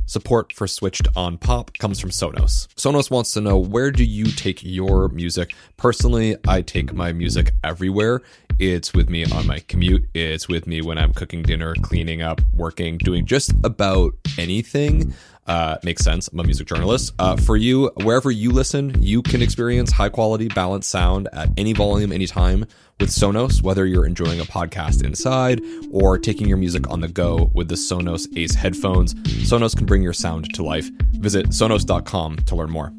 Support for Switched on Pop comes from Sonos. Sonos wants to know, where do you take your music? Personally, I take my music everywhere. It's with me on my commute. It's with me when I'm cooking dinner, cleaning up, working, doing just about anything. Makes sense. I'm a music journalist. For you, wherever you listen, you can experience high quality, balanced sound at any volume, anytime with Sonos, whether you're enjoying a podcast inside or taking your music on the go with the Sonos Ace headphones. Sonos can bring your sound to life. Visit Sonos.com to learn more.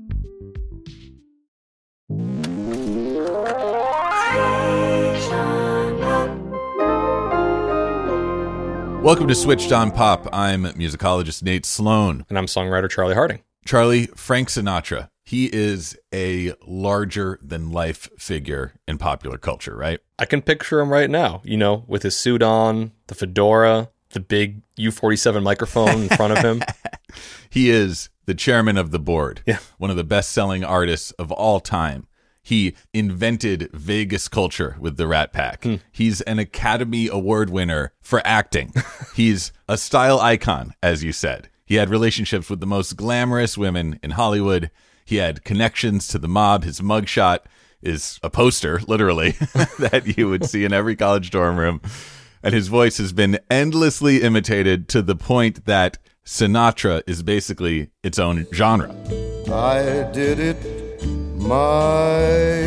Welcome to Switched on Pop. I'm musicologist Nate Sloan. And I'm songwriter Charlie Harding. Charlie, Frank Sinatra. He is a larger-than-life figure in popular culture, right? I can picture him right now, you know, with his suit on, the fedora, the big U-47 microphone in front of him. He is the chairman of the board, yeah. One of the best-selling artists of all time. He invented Vegas culture with the Rat Pack. He's an Academy Award winner for acting. He's a style icon, as you said. He had relationships with the most glamorous women in Hollywood. He had connections to the mob. His mugshot is a poster, literally, that you would see in every college dorm room. And his voice has been endlessly imitated to the point that Sinatra is basically its own genre. I did it my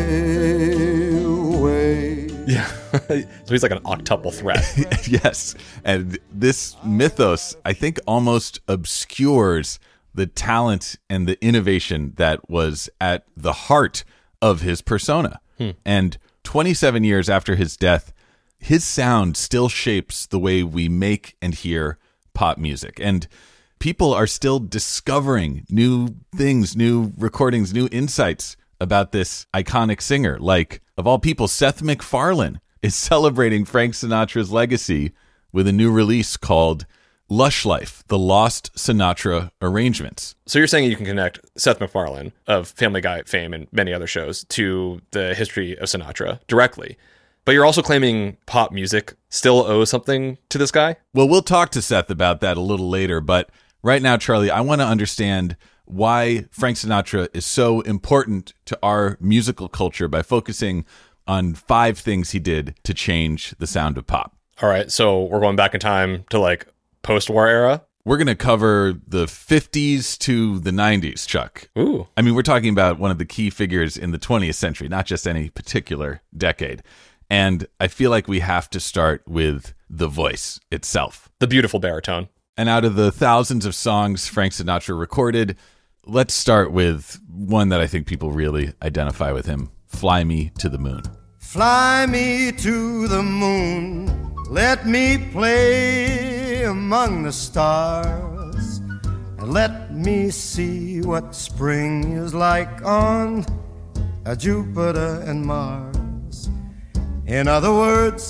way. Yeah. So he's like an octuple threat. Yes. And this mythos, I think, almost obscures the talent and the innovation that was at the heart of his persona. And 27 years after his death, his sound still shapes the way we make and hear pop music. And people are still discovering new things, new recordings, new insights about this iconic singer. Like, of all people, Seth MacFarlane is celebrating Frank Sinatra's legacy with a new release called Lush Life, the Lost Sinatra Arrangements. So you're saying you can connect Seth MacFarlane of Family Guy fame and many other shows to the history of Sinatra directly. But you're also claiming pop music still owes something to this guy? Well, we'll talk to Seth about that a little later. But right now, Charlie, I want to understand why Frank Sinatra is so important to our musical culture by focusing on 5 things he did to change the sound of pop. All right. So we're going back in time to like post-war era? We're going to cover the 50s to the 90s, Chuck. Ooh. I mean, we're talking about one of the key figures in the 20th century, not just any particular decade. And I feel like we have to start with the voice itself. The beautiful baritone. And out of the thousands of songs Frank Sinatra recorded, let's start with one that I think people really identify with him, Fly Me to the Moon. Fly me to the moon, let me play among the stars, and let me see what spring is like on Jupiter and Mars. In other words,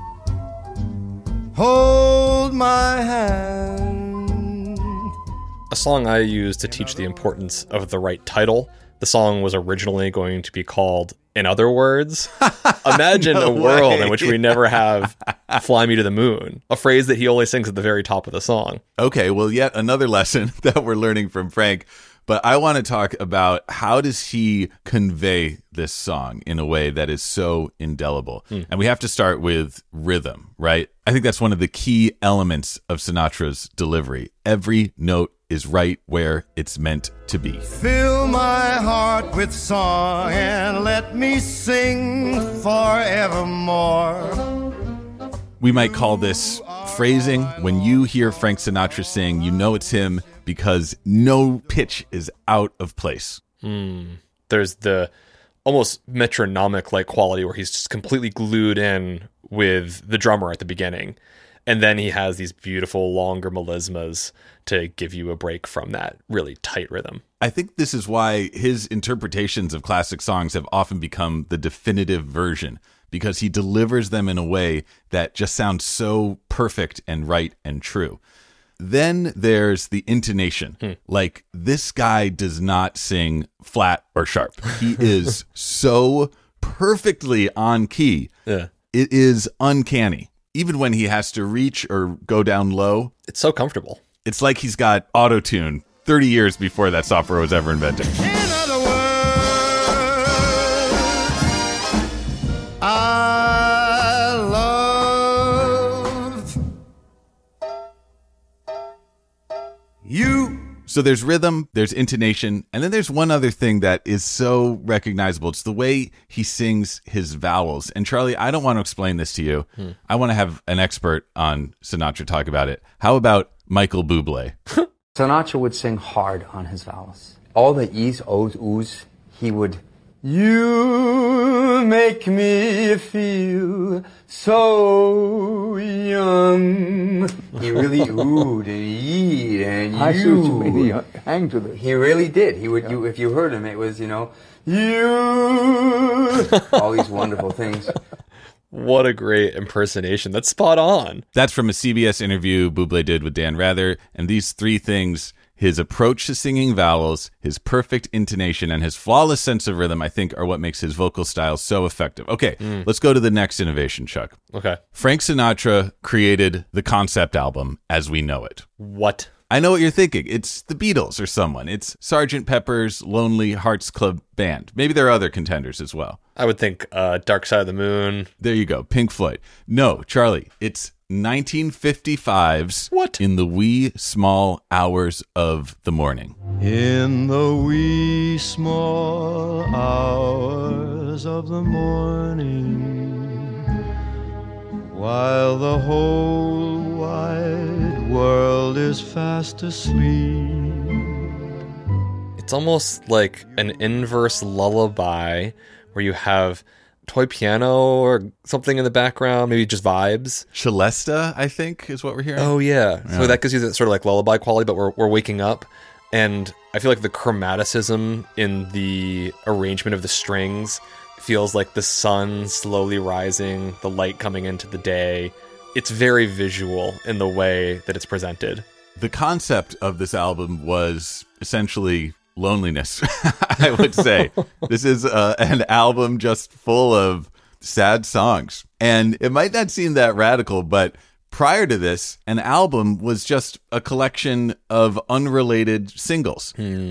hold my hand. A song I use to teach the importance of the right title. The song was originally going to be called In Other Words. Imagine a world in which we never have Fly Me to the Moon, a phrase that he only sings at the very top of the song. Okay, well, yet another lesson that we're learning from Frank. But I want to talk about, how does he convey this song in a way that is so indelible? And we have to start with rhythm, right? I think that's one of the key elements of Sinatra's delivery. Every note is right where it's meant to be. Fill my heart with song and let me sing forevermore. We might call this phrasing. When you hear Frank Sinatra sing, you know it's him because no pitch is out of place. There's the almost metronomic-like quality where he's just completely glued in with the drummer at the beginning. And then he has these beautiful longer melismas to give you a break from that really tight rhythm. I think this is why his interpretations of classic songs have often become the definitive version, because he delivers them in a way that just sounds so perfect and right and true. Then there's the intonation. Like, this guy does not sing flat or sharp. He is so perfectly on key. Yeah. It is uncanny. Even when he has to reach or go down low, It's so comfortable. It's like he's got auto-tune 30 years before that software was ever invented. In other words, I love you. So there's rhythm, there's intonation, and then there's one other thing that is so recognizable. It's the way he sings his vowels. And Charlie, I don't want to explain this to you. I want to have an expert on Sinatra talk about it. How about Michael Bublé? Sinatra would sing hard on his vowels. All the E's, O's, Oo's, he would, you make me feel so young. He really oohed and eed and you. I see what you mean. He hang to this. He really did. He would. You, if you heard him, it was, you know, you. All these wonderful things. What a great impersonation. That's spot on. That's from a CBS interview Bublé did with Dan Rather. And these three things, his approach to singing vowels, his perfect intonation, and his flawless sense of rhythm, I think, are what makes his vocal style so effective. Okay, let's go to the next innovation, Chuck. Okay. Frank Sinatra created the concept album as we know it. What? I know what you're thinking. It's the Beatles or someone. It's Sgt. Pepper's Lonely Hearts Club Band. Maybe there are other contenders as well. I would think Dark Side of the Moon. There you go. Pink Floyd. No, Charlie, it's 1955's What? In the Wee Small Hours of the Morning. In the wee small hours of the morning, while the whole wide world is fast asleep. It's almost like an inverse lullaby where you have toy piano or something in the background, maybe just vibes. Celesta, I think, is what we're hearing. Oh, yeah. So that gives you that sort of like lullaby quality, but we're waking up. And I feel like the chromaticism in the arrangement of the strings feels like the sun slowly rising, the light coming into the day. It's very visual in the way that it's presented. The concept of this album was essentially loneliness, I would say. This is an album just full of sad songs. And it might not seem that radical, but prior to this, an album was just a collection of unrelated singles.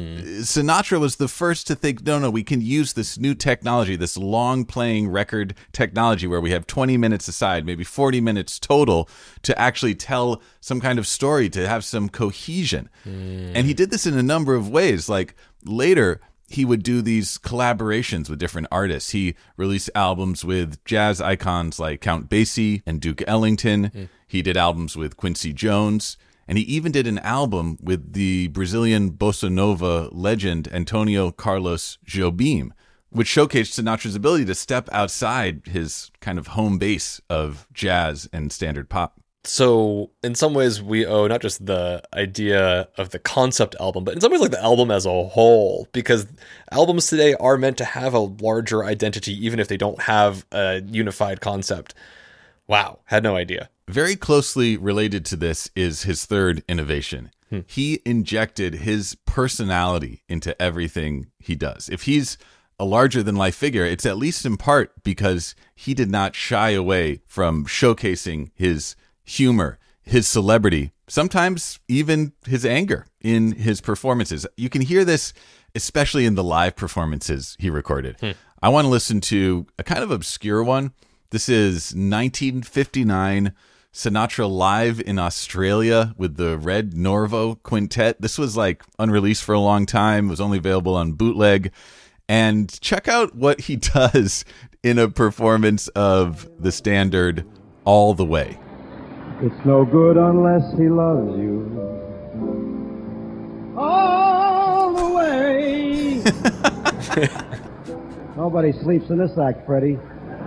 Sinatra was the first to think, no, we can use this new technology, this long-playing record technology where we have 20 minutes aside, maybe 40 minutes total, to actually tell some kind of story, to have some cohesion. And he did this in a number of ways. Like later, he would do these collaborations with different artists. He released albums with jazz icons like Count Basie and Duke Ellington. He did albums with Quincy Jones. And he even did an album with the Brazilian bossa nova legend Antonio Carlos Jobim, which showcased Sinatra's ability to step outside his kind of home base of jazz and standard pop. So in some ways we owe not just the idea of the concept album, but in some ways like the album as a whole, because albums today are meant to have a larger identity, even if they don't have a unified concept. Wow. Had no idea. Very closely related to this is his third innovation. He injected his personality into everything he does. If he's a larger-than-life figure, it's at least in part because he did not shy away from showcasing his humor, his celebrity, sometimes even his anger in his performances. You can hear this especially in the live performances he recorded. I want to listen to a kind of obscure one. This is 1959 Sinatra live in Australia with the Red Norvo Quintet. This was like unreleased for a long time. It was only available on bootleg. And check out what he does in a performance of the standard All the Way. It's no good unless he loves you all the way. Nobody sleeps in this act, Freddie.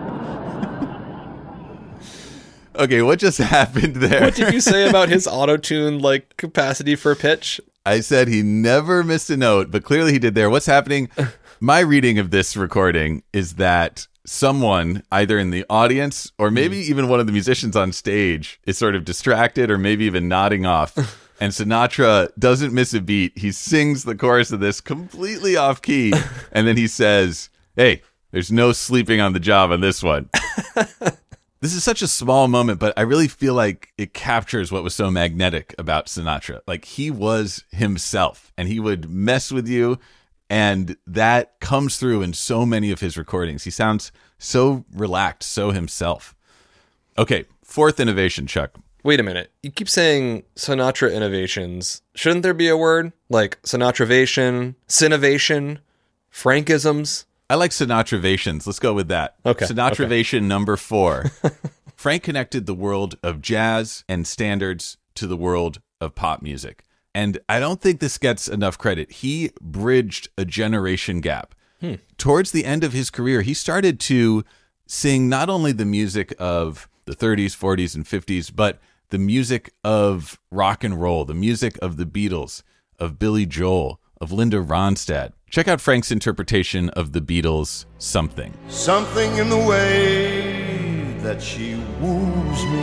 Okay, what just happened there? What did you say about his auto-tune like capacity for pitch? I said he never missed a note, but clearly he did there. What's happening? My reading of this recording is that someone, either in the audience or maybe even one of the musicians on stage, is sort of distracted or maybe even nodding off. And Sinatra doesn't miss a beat. He sings the chorus of this completely off key. And then he says, hey, there's no sleeping on the job on this one. This is such a small moment, but I really feel like it captures what was so magnetic about Sinatra. Like, he was himself, and he would mess with you, and that comes through in so many of his recordings. He sounds so relaxed, so himself. Okay, fourth innovation, Chuck. Wait a minute. You keep saying Sinatra innovations. Shouldn't there be a word like Sinatravation, Sinovation, Frankisms? I like Sinatravations. Let's go with that. Okay. Sinatravation number 4. Frank connected the world of jazz and standards to the world of pop music. And I don't think this gets enough credit. He bridged a generation gap. Towards the end of his career, he started to sing not only the music of the 30s, 40s, and 50s, but the music of rock and roll, the music of the Beatles, of Billy Joel, of Linda Ronstadt. Check out Frank's interpretation of the Beatles' Something. Something in the way that she woos me.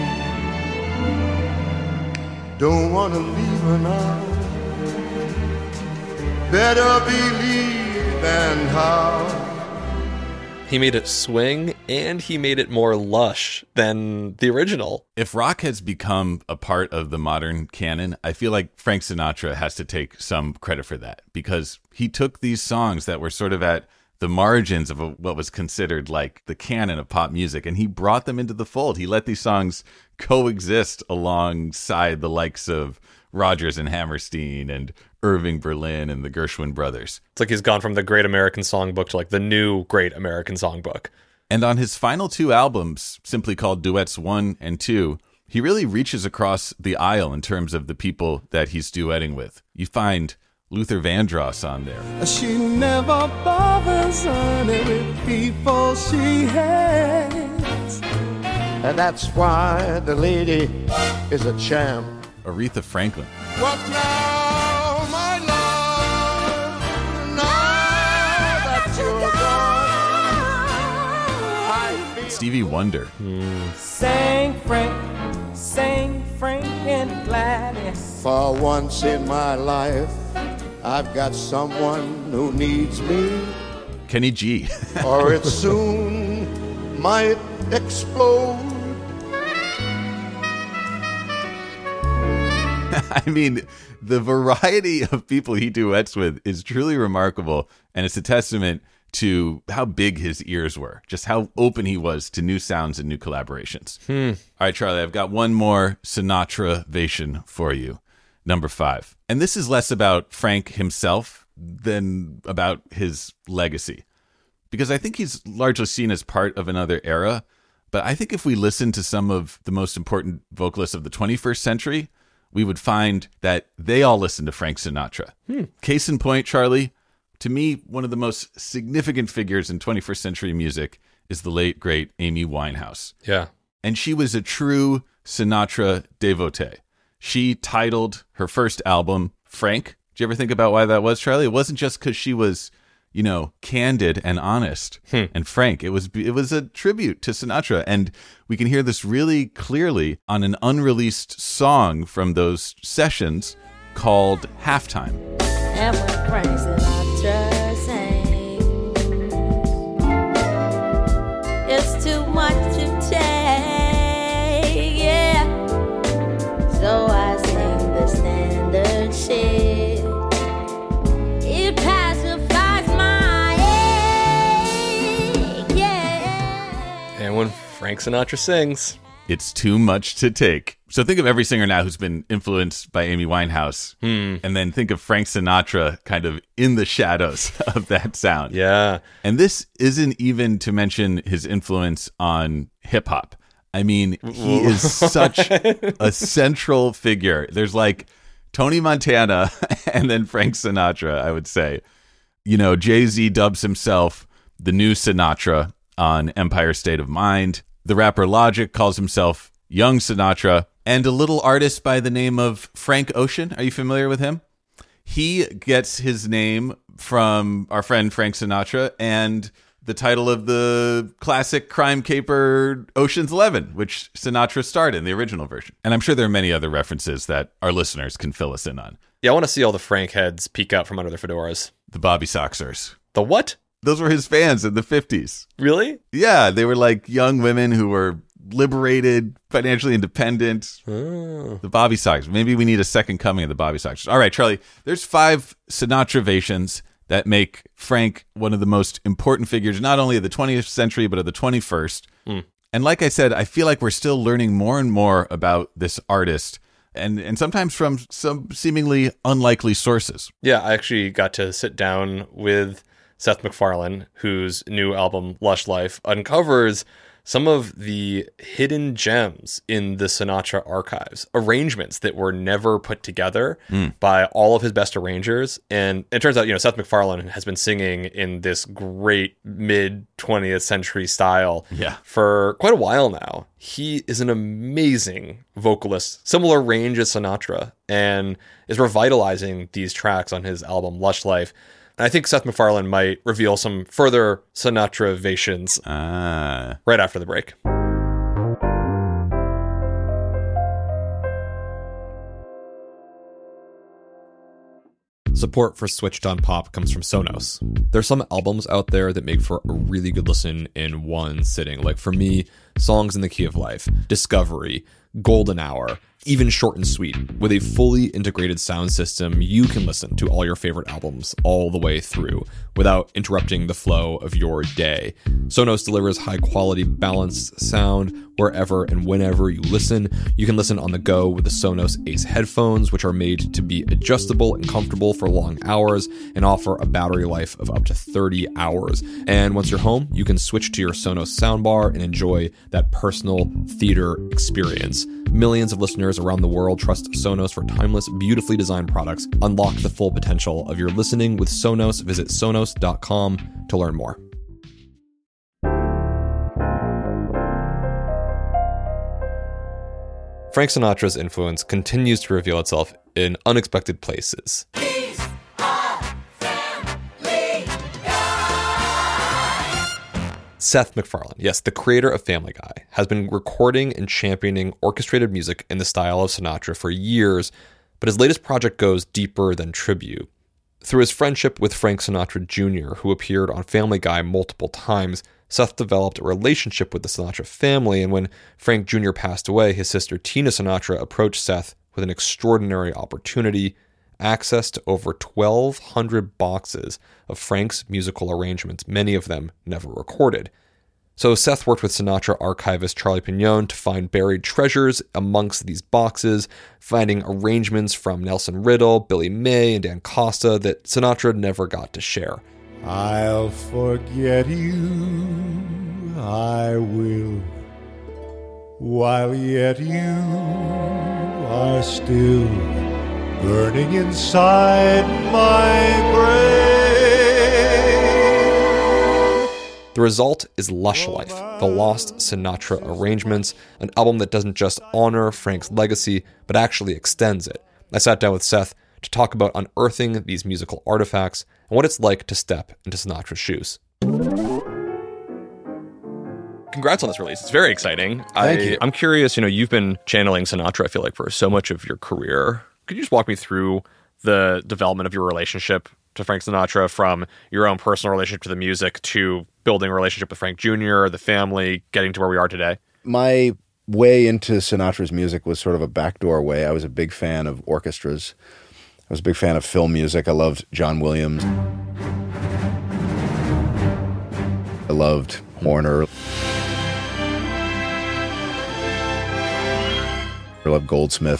Don't want to leave her now. Better believe and how. He made it swing, and he made it more lush than the original. If rock has become a part of the modern canon, I feel like Frank Sinatra has to take some credit for that, because he took these songs that were sort of at the margins of what was considered like the canon of pop music, and he brought them into the fold. He let these songs coexist alongside the likes of Rodgers and Hammerstein and Irving Berlin and the Gershwin brothers. It's like he's gone from the Great American Songbook to like the new Great American Songbook. And on his final 2 albums, simply called Duets 1 and 2, he really reaches across the aisle in terms of the people that he's duetting with. You find Luther Vandross on there. She never bothers honey with people she hates. And that's why the lady is a champ. Aretha Franklin. What now, my love? Now that you're gone, I feel Stevie Wonder. Sing Frank and Gladys. for once in my life, I've got someone who needs me, Kenny G. or it soon might explode. I mean, the variety of people he duets with is truly remarkable, and it's a testament to how big his ears were, just how open he was to new sounds and new collaborations. All right, Charlie, I've got one more Sinatravation for you, number 5. And this is less about Frank himself than about his legacy, because I think he's largely seen as part of another era. But I think if we listen to some of the most important vocalists of the 21st century, we would find that they all listen to Frank Sinatra. Case in point, Charlie, to me, one of the most significant figures in 21st century music is the late, great Amy Winehouse. Yeah. And she was a true Sinatra devotee. She titled her first album Frank. Did you ever think about why that was, Charlie? It wasn't just because she was, you know, candid and honest and frank. It was a tribute to Sinatra. And we can hear this really clearly on an unreleased song from those sessions called Halftime. And when Frank Sinatra sang, it's too much to take, yeah. So I sing the standard shit. It pacifies my ache, yeah. And when Frank Sinatra sings, It's too much to take. So think of every singer now who's been influenced by Amy Winehouse, and then think of Frank Sinatra kind of in the shadows of that sound. yeah. And this isn't even to mention his influence on hip hop. I mean, he is such a central figure. There's like Tony Montana and then Frank Sinatra, I would say. You know, Jay-Z dubs himself the new Sinatra on Empire State of Mind. The rapper Logic calls himself Young Sinatra. And a little artist by the name of Frank Ocean. Are you familiar with him? He gets his name from our friend Frank Sinatra and the title of the classic crime caper Ocean's 11, which Sinatra starred in, the original version. And I'm sure there are many other references that our listeners can fill us in on. Yeah, I want to see all the Frank heads peek out from under their fedoras. The Bobby Soxers. The what? Those were his fans in the 50s. Really? Yeah, they were like young women who were liberated, financially independent. The Bobby Sox. Maybe we need a second coming of the Bobby Sox. All right, Charlie, there's 5 Sinatra-vations that make Frank one of the most important figures, not only of the 20th century, but of the 21st. And like I said, I feel like we're still learning more and more about this artist, and sometimes from some seemingly unlikely sources. Yeah, I actually got to sit down with Seth MacFarlane, whose new album, Lush Life, uncovers some of the hidden gems in the Sinatra archives, arrangements that were never put together by all of his best arrangers. And it turns out, Seth MacFarlane has been singing in this great mid-20th century style for quite a while now. He is an amazing vocalist, similar range as Sinatra, and is revitalizing these tracks on his album, Lush Life. And I think Seth MacFarlane might reveal some further Sinatra-vations right after the break. Support for Switched on Pop comes from Sonos. There's some albums out there that make for a really good listen in one sitting. Like for me, Songs in the Key of Life, Discovery, Golden Hour, even Short and Sweet. With a fully integrated sound system, you can listen to all your favorite albums all the way through without interrupting the flow of your day. Sonos delivers high-quality, balanced sound wherever and whenever you listen. You can listen on the go with the Sonos Ace headphones, which are made to be adjustable and comfortable for long hours and offer a battery life of up to 30 hours. And once you're home, you can switch to your Sonos soundbar and enjoy that personal theater experience. Millions of listeners around the world trust Sonos for timeless, beautifully designed products. Unlock the full potential of your listening with Sonos. Visit Sonos.com to learn more. Frank Sinatra's influence continues to reveal itself in unexpected places. Seth MacFarlane, yes, the creator of Family Guy, has been recording and championing orchestrated music in the style of Sinatra for years, but his latest project goes deeper than tribute. Through his friendship with Frank Sinatra Jr., who appeared on Family Guy multiple times, Seth developed a relationship with the Sinatra family, and when Frank Jr. passed away, his sister Tina Sinatra approached Seth with an extraordinary opportunity: access to over 1,200 boxes of Frank's musical arrangements, many of them never recorded. So Seth worked with Sinatra archivist Charlie Pignon to find buried treasures amongst these boxes, finding arrangements from Nelson Riddle, Billy May, and Dan Costa that Sinatra never got to share. I'll forget you, I will, while yet you are still burning inside my brain. The result is Lush Life, the Lost Sinatra Arrangements, an album that doesn't just honor Frank's legacy, but actually extends it. I sat down with Seth to talk about unearthing these musical artifacts and what it's like to step into Sinatra's shoes. Congrats on this release. It's very exciting. Thank you. I'm curious, you've been channeling Sinatra, I feel like, for so much of your career. Could you just walk me through the development of your relationship to Frank Sinatra, from your own personal relationship to the music to building a relationship with Frank Jr., the family, getting to where we are today? My way into Sinatra's music was sort of a backdoor way. I was a big fan of orchestras. I was a big fan of film music. I loved John Williams. I loved Horner. I loved Goldsmith.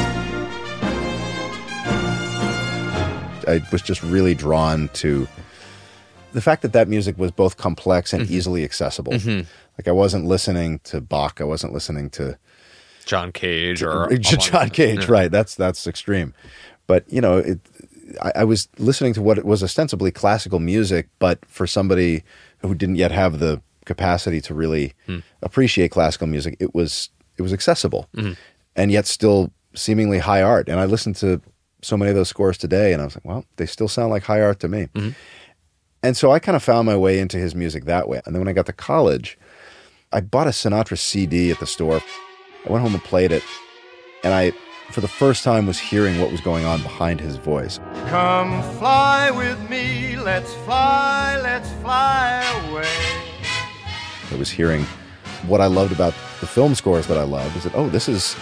I was just really drawn to the fact that music was both complex and easily accessible. Like, I wasn't listening to Bach. I wasn't listening to John Cage or John Cage, right? That's extreme. But I was listening to what was ostensibly classical music, but for somebody who didn't yet have the capacity to really appreciate classical music, it was accessible, and yet still seemingly high art. And I listened to so many of those scores today, and I was like, well, they still sound like high art to me. And so I kind of found my way into his music that way. And then when I got to college, I bought a Sinatra CD at the store. I went home and played it, and I, for the first time, was hearing what was going on behind his voice. Come fly with me, let's fly away. I was hearing what I loved about the film scores that I loved is that, oh, this is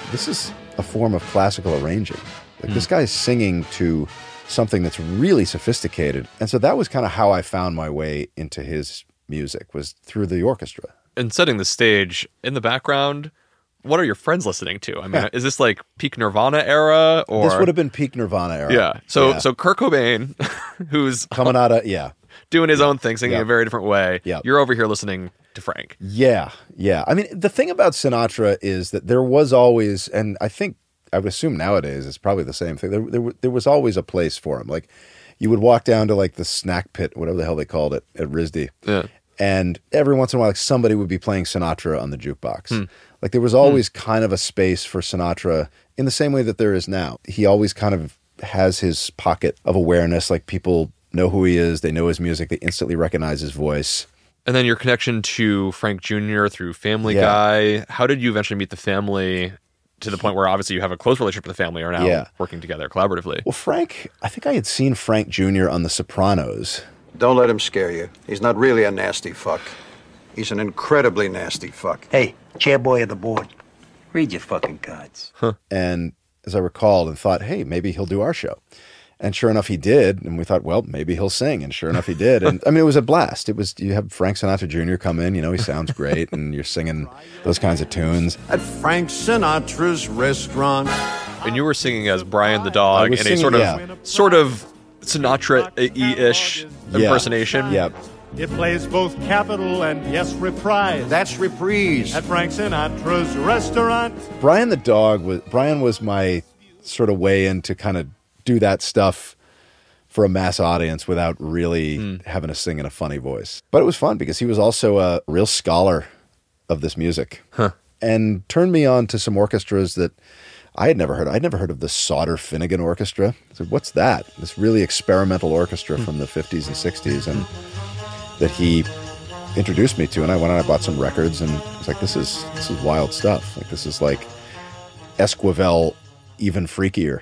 a form of classical arranging. Like this guy's singing to something that's really sophisticated. And so that was kind of how I found my way into his music, was through the orchestra. And setting the stage, in the background, what are your friends listening to? I mean, is this like peak Nirvana era? Or This would have been peak Nirvana era. Yeah. So Kurt Cobain, who's coming out of, doing his own thing, singing Yeah. a very different way. Yeah. You're over here listening to Frank. Yeah. I mean, the thing about Sinatra is that there was always, and I think, I would assume nowadays it's probably the same thing. There was always a place for him. Like, you would walk down to like the snack pit, whatever the hell they called it, at RISD. Yeah. And every once in a while, like, somebody would be playing Sinatra on the jukebox. Like, there was always kind of a space for Sinatra in the same way that there is now. He always kind of has his pocket of awareness. Like, people know who he is. They know his music. They instantly recognize his voice. And then your connection to Frank Jr. through Family Yeah. Guy. How did you eventually meet the family to the point where obviously you have a close relationship with the family, or now working together collaboratively? Well, Frank, I think I had seen Frank Jr. on The Sopranos. Don't let him scare you. He's not really a nasty fuck. He's an incredibly nasty fuck. Hey, chairboy of the board, read your fucking cards. And as I recalled, and thought, hey, maybe he'll do our show. And sure enough, he did. And we thought, well, maybe he'll sing. And sure enough, he did. And I mean, it was a blast. You have Frank Sinatra Jr. come in, he sounds great. And you're singing those kinds of tunes. At Frank Sinatra's restaurant. And you were singing as Brian the dog in a sort of Sinatra-y-ish impersonation. Yeah. It plays both capital and, yes, reprise. That's reprise. At Frank Sinatra's restaurant. Brian the dog was my sort of way in to kind of do that stuff for a mass audience without really having to sing in a funny voice. But it was fun because he was also a real scholar of this music and turned me on to some orchestras that I had never heard. I'd never heard of the Sauter-Finnegan Orchestra. I said, what's that? This really experimental orchestra from the 50s and 60s, and that he introduced me to. And I went out and I bought some records, and I was like, this is wild stuff. Like, this is like Esquivel even freakier.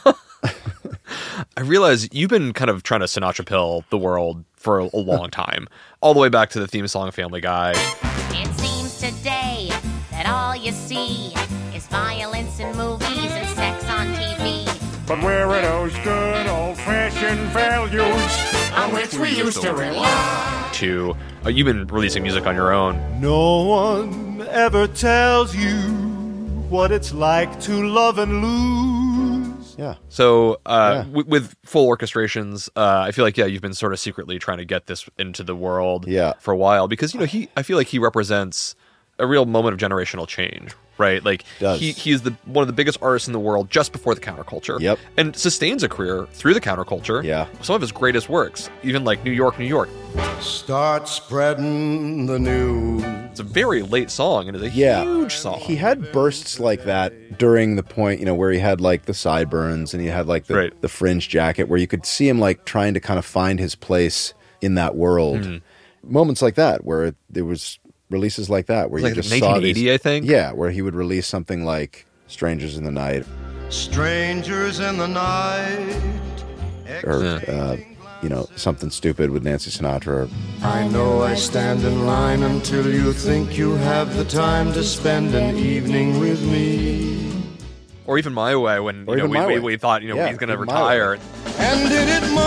I realize you've been kind of trying to Sinatra pill the world for a long time, all the way back to the theme song Family Guy. It seems today that all you see is violence in movies and sex on TV. But where are those good old-fashioned values on which we used to rely? You've been releasing music on your own. No one ever tells you what it's like to love and lose. Yeah. So with full orchestrations, I feel like, you've been sort of secretly trying to get this into the world for a while, because, I feel like he represents a real moment of generational change, right? Like, he is one of the biggest artists in the world just before the counterculture. Yep. And sustains a career through the counterculture. Yeah. Some of his greatest works, even like New York, New York. Start spreading the news. It's a very late song, and it's a huge song. He had bursts like that during the point, where he had like the sideburns and he had like the fringe jacket, where you could see him like trying to kind of find his place in that world. Moments like that, where there was releases like that, where you like just 1980, saw these, I think. Yeah, where he would release something like Strangers in the Night. Strangers in the night. Or, Something Stupid with Nancy Sinatra. I know I stand in line until you think you have the time to spend an evening with me. Or even My Way, when we thought he's going to retire. And did it my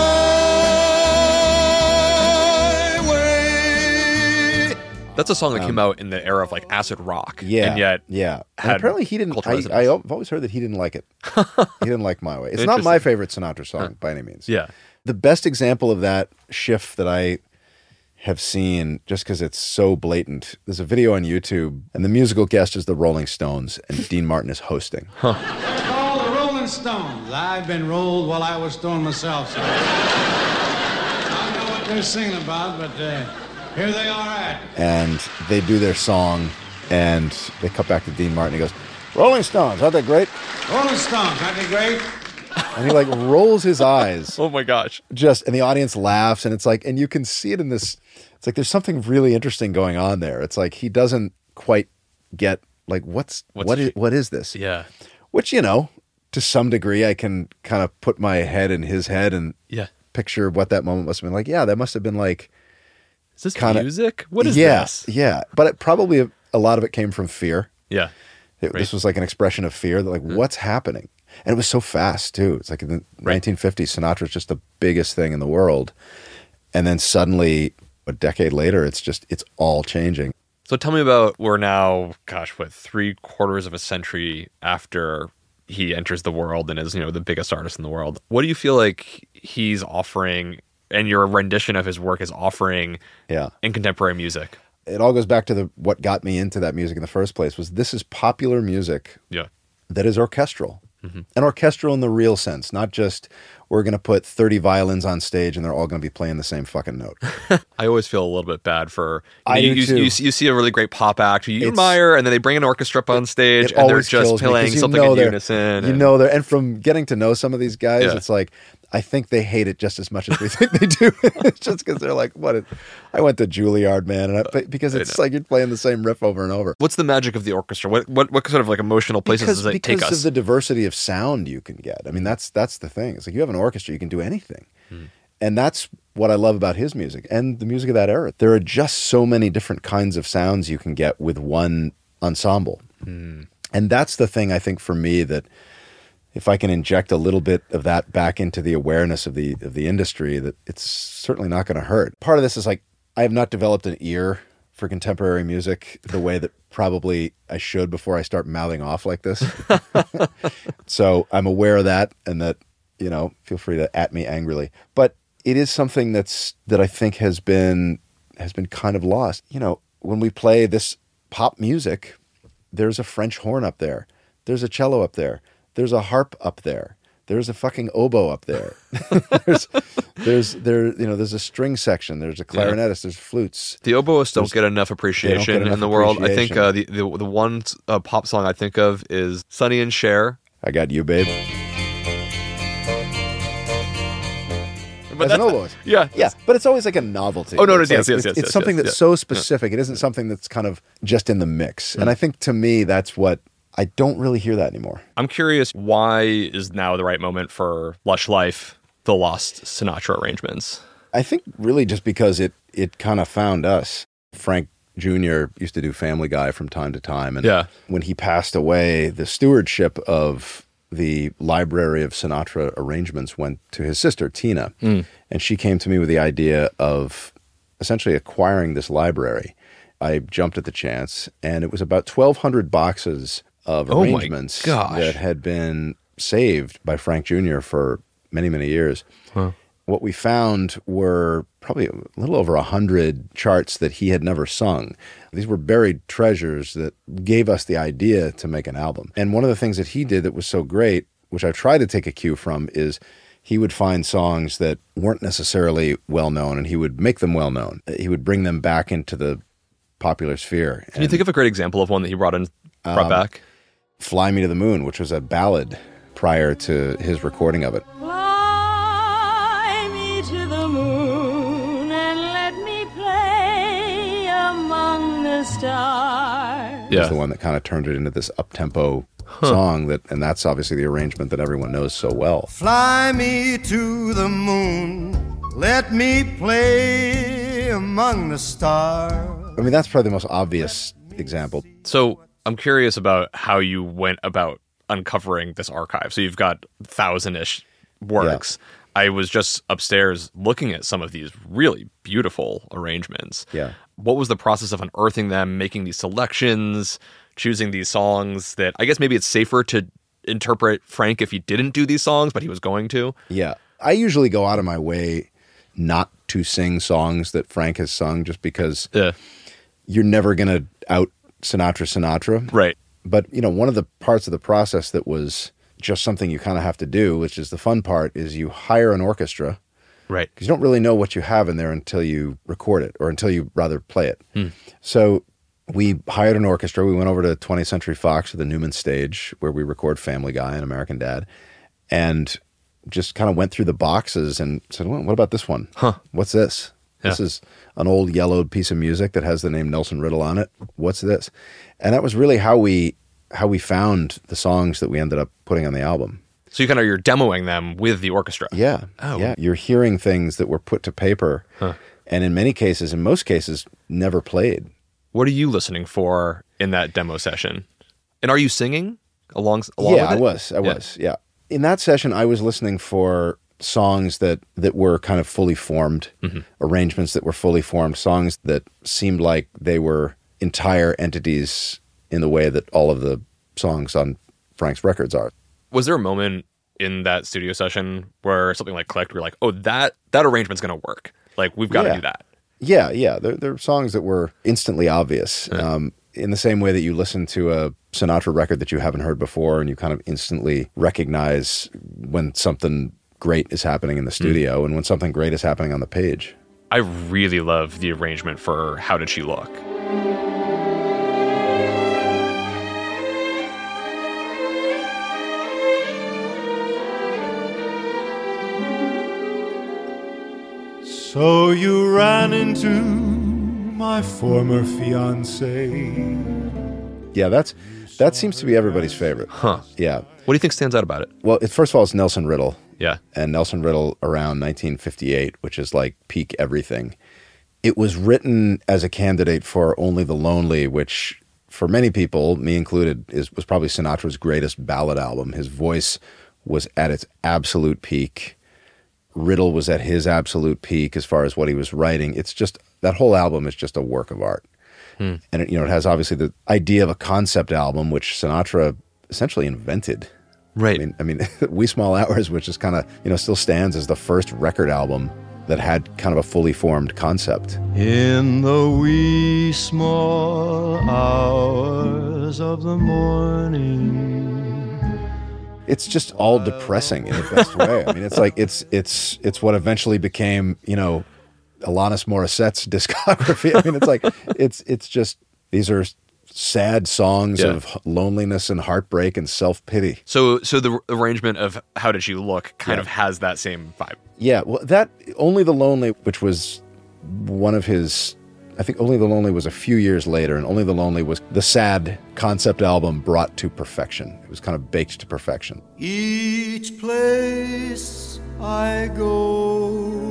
way. That's a song that came out in the era of like acid rock. Yeah. And yet And apparently he didn't. I've always heard that he didn't like it. He didn't like My Way. It's not my favorite Sinatra song by any means. Yeah. The best example of that shift that I have seen, just because it's so blatant, there's a video on YouTube, and the musical guest is the Rolling Stones, and Dean Martin is hosting. They're called the Rolling Stones. I've been rolled while I was stoned myself, so I don't know what they're singing about, but here they are at. And they do their song, and they cut back to Dean Martin. He goes, "Rolling Stones, aren't they great?" Rolling Stones, aren't they great? And he like rolls his eyes. Oh my gosh. And the audience laughs, and it's like, and you can see it in this, it's like there's something really interesting going on there. It's like he doesn't quite get like what is this? Yeah. Which, to some degree I can kind of put my head in his head and picture what that moment must have been like. Yeah, that must have been like, is this music? What is this? Yeah. But it probably a lot of it came from fear. Yeah. This was like an expression of fear that like, what's happening? And it was so fast too. It's like in the 1950s, Sinatra's just the biggest thing in the world. And then suddenly a decade later, it's all changing. So tell me about, we're now, 3/4 of a century after he enters the world and is, the biggest artist in the world. What do you feel like he's offering and your rendition of his work is offering in contemporary music? It all goes back to what got me into that music in the first place was this is popular music that is orchestral. Mm-hmm. And orchestral in the real sense, not just we're going to put 30 violins on stage and they're all going to be playing the same fucking note. I always feel a little bit bad for... You see a really great pop act you admire, and then they bring an orchestra up on stage and they're just playing something in unison. And from getting to know some of these guys, it's like, I think they hate it just as much as we think they do. It's just because they're like, I went to Juilliard, man. Because it's like you're playing the same riff over and over. What's the magic of the orchestra? What sort of like emotional places does it take us? Because of the diversity of sound you can get. I mean, that's the thing. It's like you have an orchestra, you can do anything. And that's what I love about his music and the music of that era. There are just so many different kinds of sounds you can get with one ensemble. And that's the thing I think for me that if I can inject a little bit of that back into the awareness of the industry, that it's certainly not going to hurt. Part of this is like, I have not developed an ear for contemporary music the way that probably I should before I start mouthing off like this. So I'm aware of that, and that, feel free to at me angrily. But it is something that I think has been kind of lost. When we play this pop music, there's a French horn up there. There's a cello up there. There's a harp up there. There's a fucking oboe up there. there's a string section. There's a clarinetist. There's flutes. The oboists don't get enough appreciation in the world. I think the one pop song I think of is Sonny and Cher. I Got You, Babe. But as an oboist. Yeah. But it's always like a novelty. Oh, no, yes. It's something that's so specific. It isn't something that's kind of just in the mix. And I think to me, that's what I don't really hear that anymore. I'm curious, why is now the right moment for Lush Life, the lost Sinatra arrangements? I think really just because it kind of found us. Frank Jr. used to do Family Guy from time to time. And when he passed away, the stewardship of the library of Sinatra arrangements went to his sister, Tina. And she came to me with the idea of essentially acquiring this library. I jumped at the chance, and it was about 1,200 boxes of arrangements that had been saved by Frank Jr. for many, many years. What we found were probably a little over 100 charts that he had never sung. These were buried treasures that gave us the idea to make an album. And one of the things that he did that was so great, which I tried to take a cue from, is he would find songs that weren't necessarily well-known, and he would make them well-known. He would bring them back into the popular sphere. Can you think of a great example of one that he brought back? Fly Me to the Moon, which was a ballad prior to his recording of it. Fly me to the moon and let me play among the stars. It was the one that kind of turned it into this up-tempo song, and that's obviously the arrangement that everyone knows so well. Fly me to the moon, let me play among the stars. I mean, that's probably the most obvious example. So I'm curious about how you went about uncovering this archive. So you've got 1,000-ish works. I was just upstairs looking at some of these really beautiful arrangements. What was the process of unearthing them, making these selections, choosing these songs that I guess maybe it's safer to interpret Frank if he didn't do these songs, but he was going to? Yeah. I usually go out of my way not to sing songs that Frank has sung just because you're never going to out Sinatra. Right. But, one of the parts of the process that was just something you kind of have to do, which is the fun part, is you hire an orchestra. Right. Because you don't really know what you have in there until you record it, or until you rather play it. So we hired an orchestra. We went over to 20th Century Fox to the Newman stage where we record Family Guy and American Dad, and just kind of went through the boxes and said, well, what about this one? What's this? This is an old yellowed piece of music that has the name Nelson Riddle on it. What's this? And that was really how we found the songs that we ended up putting on the album. So you're demoing them with the orchestra. Yeah. Oh. Yeah. You're hearing things that were put to paper and in most cases, never played. What are you listening for in that demo session? And are you singing along Yeah, with it? I was. Yeah. In that session, I was listening for songs that were kind of fully formed, arrangements that were fully formed, songs that seemed like they were entire entities in the way that all of the songs on Frank's records are. Was there a moment in that studio session where something like clicked? Where you're like, oh, that arrangement's going to work. Like, we've got to do that. Yeah. There are songs that were instantly obvious. In the same way that you listen to a Sinatra record that you haven't heard before and you kind of instantly recognize when something great is happening in the studio and when something great is happening on the page. I really love the arrangement for How Did She Look? So you ran into my former fiancé. Yeah, that seems to be everybody's favorite. Huh. Yeah. What do you think stands out about it? Well, first of all, it's Nelson Riddle. Yeah. And Nelson Riddle around 1958, which is like peak everything. It was written as a candidate for Only the Lonely, which for many people, me included, was probably Sinatra's greatest ballad album. His voice was at its absolute peak. Riddle was at his absolute peak as far as what he was writing. It's just, that whole album is just a work of art. And it has obviously the idea of a concept album, which Sinatra essentially invented. Right. I mean, Wee Small Hours, which is kind of, still stands as the first record album that had kind of a fully formed concept. In the wee small hours of the morning. It's just all depressing in the best way. I mean, it's like it's what eventually became, Alanis Morissette's discography. I mean, it's like it's just, these are sad songs of loneliness and heartbreak and self-pity. So the arrangement of How Did She Look kind of has that same vibe. Yeah, well, that Only the Lonely, which was one of his, I think Only the Lonely was a few years later, and Only the Lonely was the sad concept album brought to perfection. It was kind of baked to perfection. Each place I go,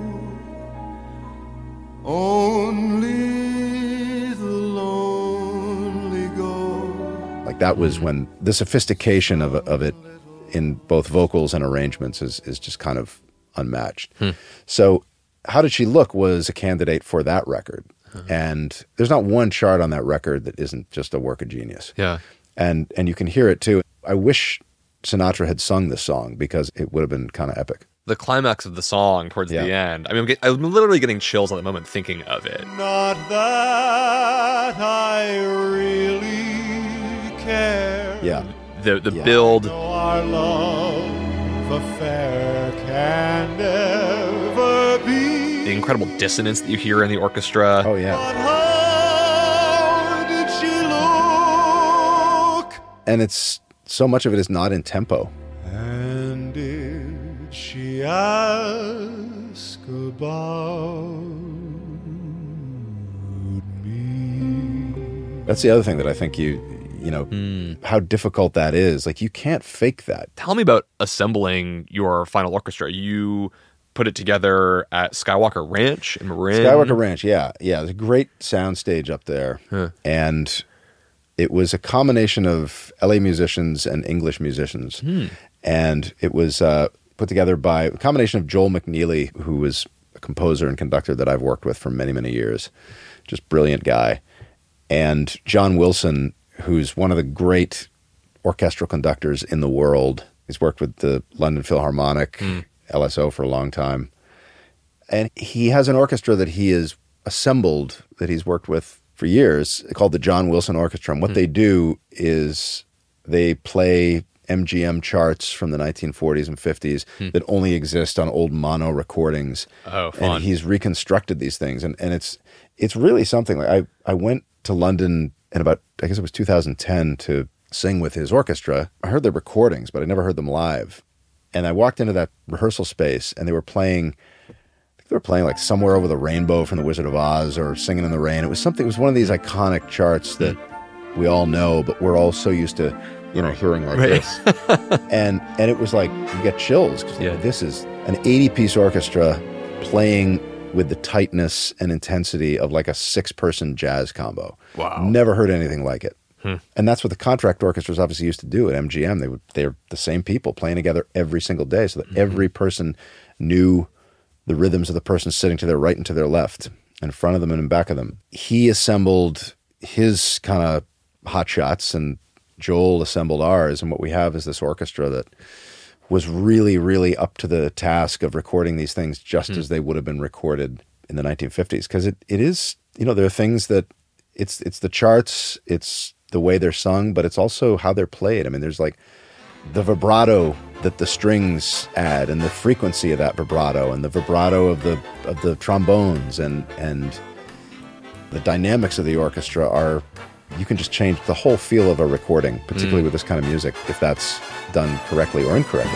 only the lonely go. Like, that was when the sophistication of it in both vocals and arrangements is just kind of unmatched. So How Did She Look was a candidate for that record. And there's not one chart on that record that isn't just a work of genius. Yeah. And you can hear it too. I wish Sinatra had sung this song because it would have been kind of epic. The climax of the song towards the end. I mean, I'm literally getting chills at the moment thinking of it. Not that I really care. Yeah. The build. Our love affair can never be. The incredible dissonance that you hear in the orchestra. Oh, yeah. But how did she look? And so much of it is not in tempo. And did she ask about me? That's the other thing that I think how difficult that is. Like, you can't fake that. Tell me about assembling your final orchestra. You put it together at Skywalker Ranch in Marin. Skywalker Ranch, yeah. There's a great sound stage up there. And it was a combination of LA musicians and English musicians. And it was put together by a combination of Joel McNeely, who was a composer and conductor that I've worked with for many, many years. Just brilliant guy. And John Wilson, who's one of the great orchestral conductors in the world. He's worked with the London Philharmonic, LSO for a long time. And he has an orchestra that he has assembled, that he's worked with for years, called the John Wilson Orchestra. And what they do is they play MGM charts from the 1940s and 50s that only exist on old mono recordings. Oh, fun. And he's reconstructed these things. And it's really something. Like I went to London in about, I guess it was 2010, to sing with his orchestra. I heard their recordings, but I never heard them live. And I walked into that rehearsal space, and they were playing like Somewhere Over the Rainbow from The Wizard of Oz, or Singing in the Rain. It was one of these iconic charts that we all know, but we're all so used to, hearing like this. And it was like, you get chills, because this is an 80-piece orchestra playing with the tightness and intensity of like a 6-person jazz combo. Wow. Never heard anything like it. And that's what the contract orchestras obviously used to do at MGM. They're the same people playing together every single day so that every person knew the rhythms of the person sitting to their right and to their left, in front of them and in back of them. He assembled his kind of hot shots and Joel assembled ours. And what we have is this orchestra that was really, really up to the task of recording these things just as they would have been recorded in the 1950s. Because it is, there are things that it's the charts, it's the way they're sung, but it's also how they're played. I mean, there's like the vibrato that the strings add and the frequency of that vibrato and the vibrato of the trombones and the dynamics of the orchestra are, you can just change the whole feel of a recording, particularly with this kind of music, if that's done correctly or incorrectly.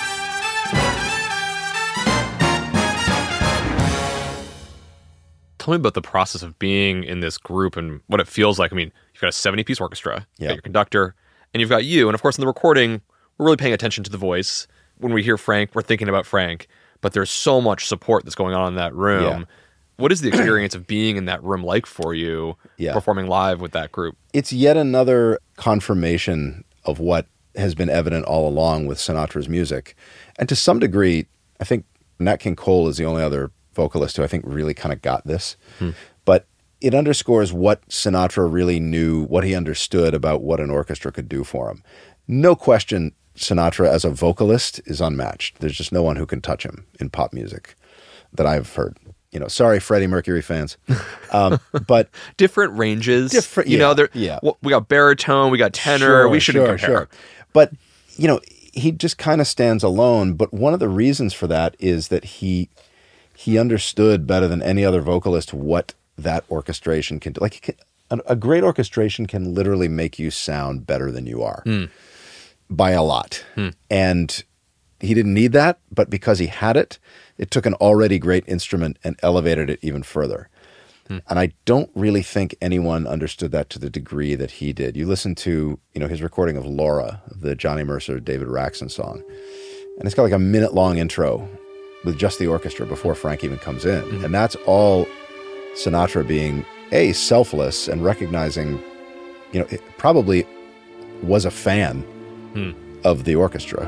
Tell me about the process of being in this group and what it feels like. I mean, you've got a 70-piece orchestra, you've got your conductor, and you've got you. And of course, in the recording, we're really paying attention to the voice. When we hear Frank, we're thinking about Frank, but there's so much support that's going on in that room. Yeah. What is the experience of being in that room like for you, performing live with that group? It's yet another confirmation of what has been evident all along with Sinatra's music. And to some degree, I think Nat King Cole is the only other vocalist who I think really kind of got this. But it underscores what Sinatra really knew, what he understood about what an orchestra could do for him. No question, Sinatra as a vocalist is unmatched. There's just no one who can touch him in pop music that I've heard. Sorry, Freddie Mercury fans. But different ranges. We got baritone, we got tenor. We shouldn't compare. Sure. But, he just kind of stands alone. But one of the reasons for that is that he understood better than any other vocalist what that orchestration can do. Like, a great orchestration can literally make you sound better than you are by a lot. And he didn't need that, but because he had it, it took an already great instrument and elevated it even further. And I don't really think anyone understood that to the degree that he did. You listen to, his recording of Laura, the Johnny Mercer, David Raxon song, and it's got like a minute-long intro with just the orchestra before Frank even comes in. And that's all Sinatra being, selfless and recognizing, it probably was a fan of the orchestra.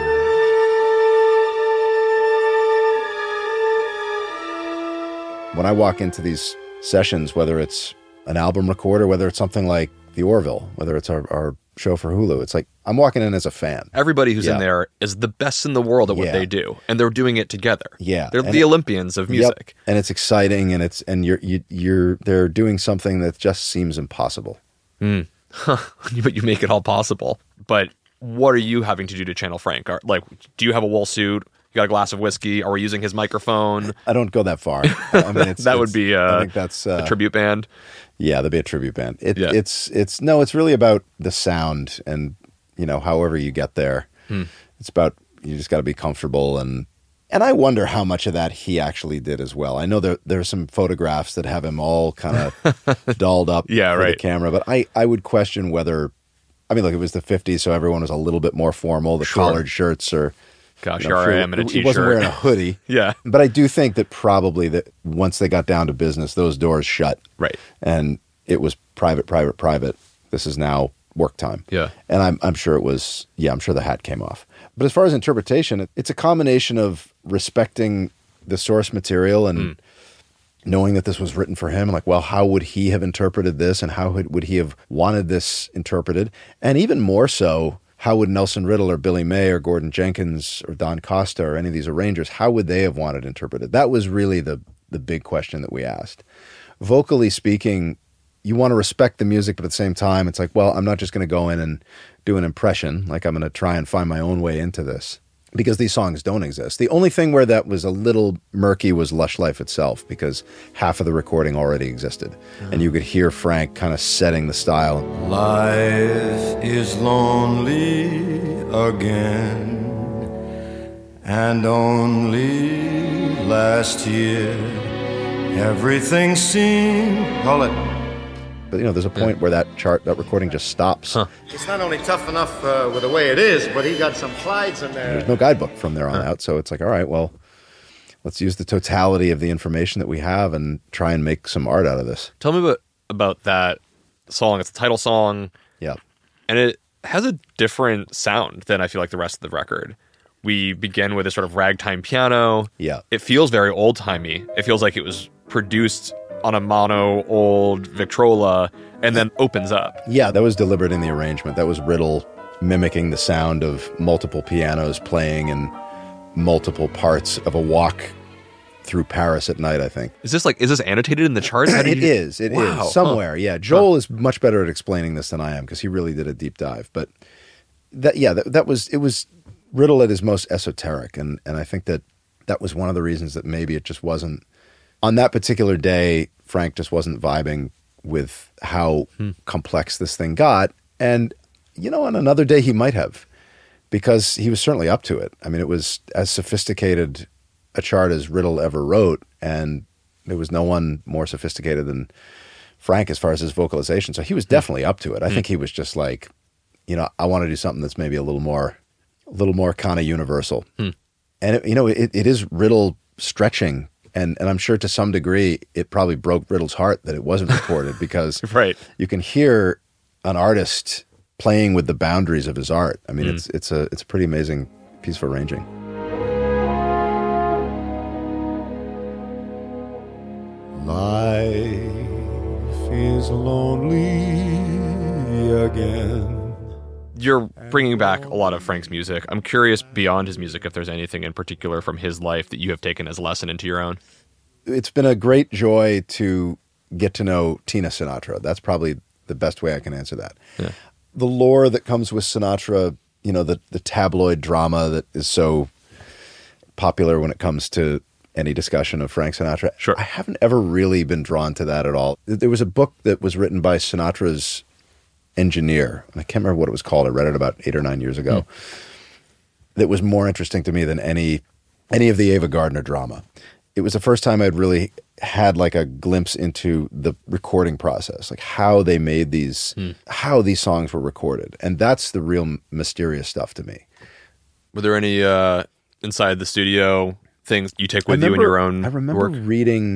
When I walk into these sessions, whether it's an album record or whether it's something like The Orville, whether it's our show for Hulu, it's like I'm walking in as a fan. Everybody who's in there is the best in the world at what they do, and they're doing it together. Yeah, they're the Olympians of music, and it's exciting, and they're doing something that just seems impossible. But you make it all possible. But what are you having to do to channel Frank? Do you have a wool suit? You got a glass of whiskey? Are we using his microphone? I don't go that far. I mean, that would be I think that's a tribute band. Yeah, that'd be a tribute band. It's really about the sound and, however you get there. It's about, you just got to be comfortable. And I wonder how much of that he actually did as well. I know there's some photographs that have him all kind of dolled up for the camera, but I would question whether, it was the 50s, so everyone was a little bit more formal. The collared shirts are... Gosh, here I am in a t-shirt. He wasn't wearing a hoodie. But I do think that probably that once they got down to business, those doors shut. Right. And it was private. This is now work time. Yeah. And I'm sure it was, I'm sure the hat came off. But as far as interpretation, it's a combination of respecting the source material and knowing that this was written for him. Like, well, how would he have interpreted this? And how would he have wanted this interpreted? And even more so, how would Nelson Riddle or Billy May or Gordon Jenkins or Don Costa or any of these arrangers, how would they have wanted interpreted? That was really the big question that we asked. Vocally speaking, you want to respect the music, but at the same time, it's like, well, I'm not just going to go in and do an impression. Like, I'm going to try and find my own way into this. Because these songs don't exist. The only thing where that was a little murky was Lush Life itself, because half of the recording already existed. And you could hear Frank kind of setting the style. Life is lonely again, and only last year everything seemed... Hold it. But, there's a point where that recording just stops. It's not only tough enough with the way it is, but he got some slides in there. There's no guidebook from there on out, so it's like, all right, well, let's use the totality of the information that we have and try and make some art out of this. Tell me about that song. It's the title song. Yeah. And it has a different sound than I feel like the rest of the record. We begin with a sort of ragtime piano. Yeah. It feels very old-timey. It feels like it was produced on a mono old Victrola and then opens up. Yeah, that was deliberate in the arrangement. That was Riddle mimicking the sound of multiple pianos playing in multiple parts of a walk through Paris at night, I think. Is this annotated in the charts? It is somewhere. Yeah. Joel is much better at explaining this than I am because he really did a deep dive. But it was Riddle at his most esoteric. And I think that was one of the reasons that maybe it just wasn't, on that particular day, Frank just wasn't vibing with how complex this thing got. And, on another day he might have, because he was certainly up to it. I mean, it was as sophisticated a chart as Riddle ever wrote, and there was no one more sophisticated than Frank as far as his vocalization. So he was definitely up to it. I think he was just like, I want to do something that's maybe a little more kind of universal. And it is Riddle stretching, and I'm sure to some degree it probably broke Riddle's heart that it wasn't recorded because right. You can hear an artist playing with the boundaries of his art. I mean, it's a pretty amazing piece of arranging. Life is lonely again. You're bringing back a lot of Frank's music. I'm curious, beyond his music, if there's anything in particular from his life that you have taken as a lesson into your own. It's been a great joy to get to know Tina Sinatra. That's probably the best way I can answer that. Yeah. The lore that comes with Sinatra, the tabloid drama that is so popular when it comes to any discussion of Frank Sinatra. Sure. I haven't ever really been drawn to that at all. There was a book that was written by Sinatra's engineer. I can't remember what it was called. I read it about 8 or 9 years ago. That was more interesting to me than any of the Ava Gardner drama. It was the first time I'd really had like a glimpse into the recording process, like how they made these, how these songs were recorded. And that's the real mysterious stuff to me. Were there any inside the studio things you take with you in your own I remember work? reading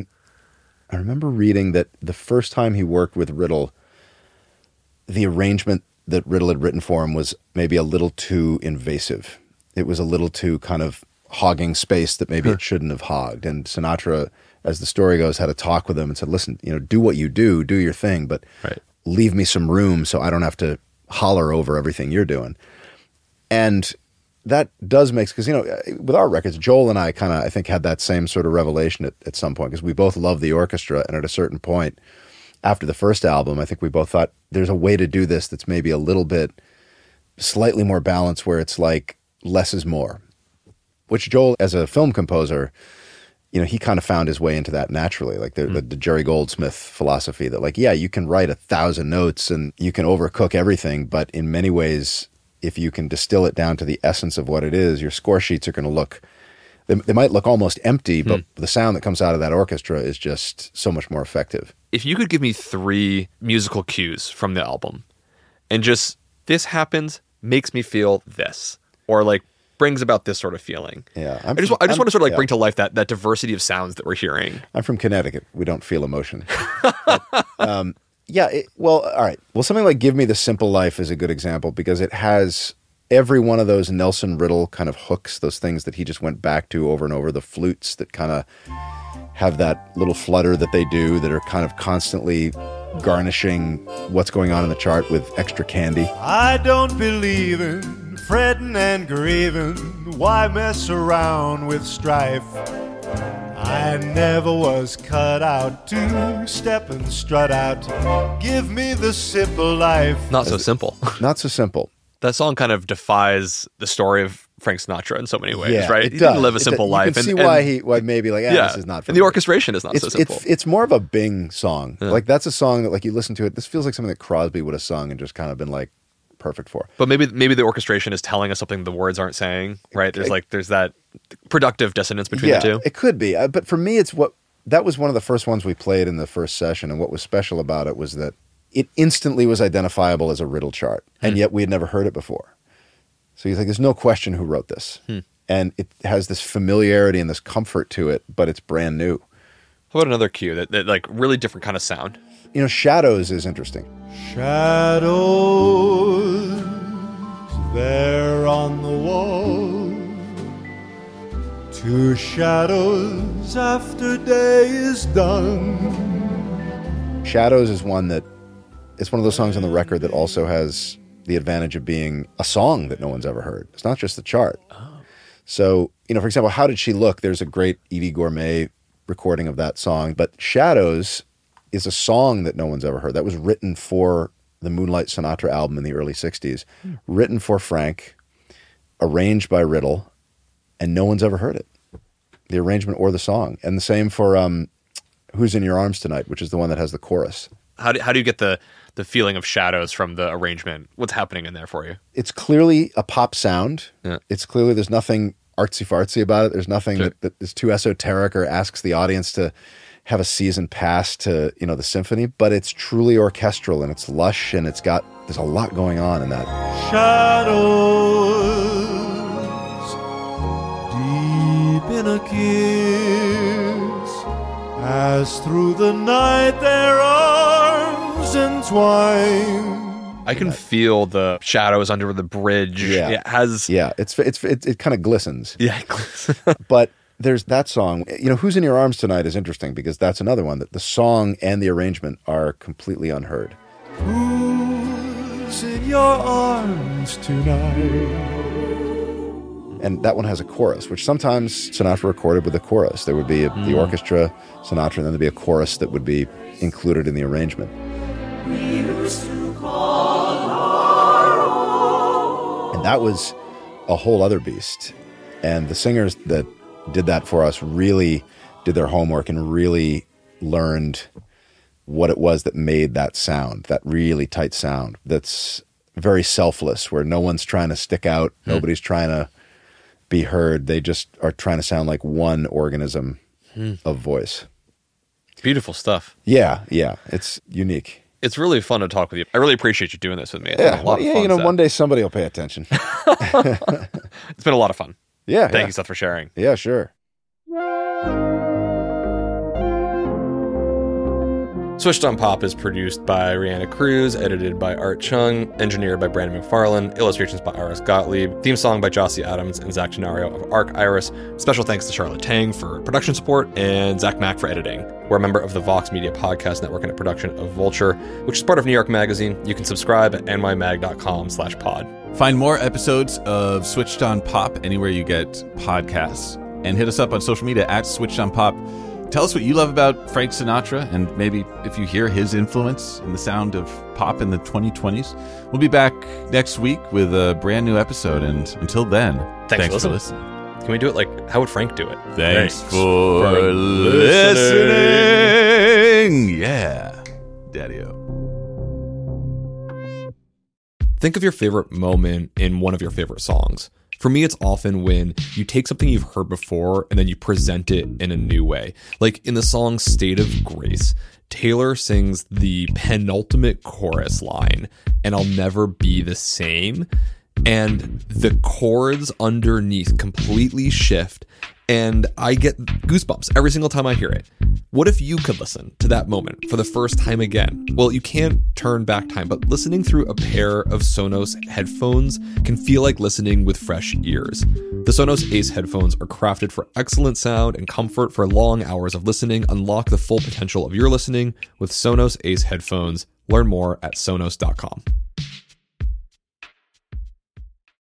that the first time he worked with Riddle, the arrangement that Riddle had written for him was maybe a little too invasive. It was a little too kind of hogging space that maybe it shouldn't have hogged. And Sinatra, as the story goes, had a talk with him and said, listen, do what you do your thing, but leave me some room so I don't have to holler over everything you're doing. And that does make, because, with our records, Joel and I I think had that same sort of revelation at some point, because we both love the orchestra. And at a certain point after the first album, I think we both thought there's a way to do this that's maybe a little bit slightly more balanced, where it's like less is more, which Joel, as a film composer, he kind of found his way into that naturally, like the Jerry Goldsmith philosophy that, like, yeah, you can write 1,000 notes and you can overcook everything, but in many ways, if you can distill it down to the essence of what it is, your score sheets are going to look, they might look almost empty, but the sound that comes out of that orchestra is just so much more effective. If you could give me 3 musical cues from the album, and just, this happens, makes me feel this, or like brings about this sort of feeling. Yeah. I just want to sort of like bring to life that diversity of sounds that we're hearing. I'm from Connecticut. We don't feel emotion. But, all right. Well, something like Give Me the Simple Life is a good example, because it has every one of those Nelson Riddle kind of hooks, those things that he just went back to over and over, the flutes that kind of have that little flutter that they do that are kind of constantly garnishing what's going on in the chart with extra candy. I don't believe in fretting and grieving. Why mess around with strife? I never was cut out to step and strut out. Give me the simple life. Not so simple. Not so simple. That song kind of defies the story of Frank Sinatra in so many ways, right? He does. didn't live a simple life. You can see why maybe like, this is not for and the me. orchestration is not so simple. It's more of a Bing song. Yeah. Like, that's a song that, like, you listen to it, this feels like something that Crosby would have sung and just kind of been like perfect for. But maybe the orchestration is telling us something the words aren't saying, right? There's that productive dissonance between the two. It could be. But for me, that was one of the first ones we played in the first session, and what was special about it was that it instantly was identifiable as a Riddle chart, and yet we had never heard it before. So you think, there's no question who wrote this. And it has this familiarity and this comfort to it, but it's brand new. How about another cue that like really different kind of sound? You know, Shadows is interesting. Shadows there on the wall, 2 shadows after day is done. Shadows is one that, it's one of those songs on the record that also has the advantage of being a song that no one's ever heard. It's not just the chart. So, you know, for example, How Did She Look? There's a great Edie Gourmet recording of that song. But Shadows is a song that no one's ever heard. That was written for the Moonlight Sinatra album in the early 60s. Written for Frank, arranged by Riddle, and no one's ever heard it. The arrangement or the song. And the same for Who's in Your Arms Tonight, which is the one that has the chorus. How do you get the feeling of Shadows from the arrangement? What's happening in there for you? It's clearly a pop sound. Yeah. It's clearly, there's nothing artsy-fartsy about it. There's nothing that is too esoteric or asks the audience to have a season pass to, you know, the symphony, but it's truly orchestral and it's lush and there's a lot going on in that. Shadows deep in a kiss, as through the night their arms entwine. I can feel the shadows under the bridge. Yeah. It has... Yeah, it kind of glistens. Yeah, it glistens. But there's that song. You know, Who's in Your Arms Tonight is interesting because that's another one that the song and the arrangement are completely unheard. Who's in your arms tonight? And that one has a chorus, which sometimes Sinatra recorded with a chorus. There would be the orchestra, Sinatra, and then there'd be a chorus that would be included in the arrangement. We used to call our own. And that was a whole other beast. And the singers that did that for us really did their homework and really learned what it was that made that sound, that really tight sound that's very selfless, where no one's trying to stick out, nobody's trying to be heard. They just are trying to sound like one organism of voice. Beautiful stuff. Yeah, it's unique. It's really fun to talk with you. I really appreciate you doing this with me. It's Yeah, been a lot of fun, you know, Seth. one day somebody will pay attention. It's been a lot of fun. Yeah. Thank you, Seth, for sharing. Yeah, sure. Switched on Pop is produced by Rihanna Cruz, edited by Art Chung, engineered by Brandon McFarlane, illustrations by Iris Gottlieb, theme song by Jossie Adams and Zach Genario of Arc Iris. Special thanks to Charlotte Tang for production support and Zach Mack for editing. We're a member of the Vox Media Podcast Network and a production of Vulture, which is part of New York Magazine. You can subscribe at nymag.com/pod. Find more episodes of Switched on Pop anywhere you get podcasts. And hit us up on social media at Switched on Pop. Tell us what you love about Frank Sinatra, and maybe if you hear his influence in the sound of pop in the 2020s. We'll be back next week with a brand new episode, and until then, thanks for listening. Can we do it like, how would Frank do it? Thanks for listening. Yeah, Daddy-o. Think of your favorite moment in one of your favorite songs. For me, it's often when you take something you've heard before and then you present it in a new way. Like in the song State of Grace, Taylor sings the penultimate chorus line, and I'll never be the same. And the chords underneath completely shift, and I get goosebumps every single time I hear it. What if you could listen to that moment for the first time again? Well, you can't turn back time, but listening through a pair of Sonos headphones can feel like listening with fresh ears. The Sonos Ace headphones are crafted for excellent sound and comfort for long hours of listening. Unlock the full potential of your listening with Sonos Ace headphones. Learn more at Sonos.com.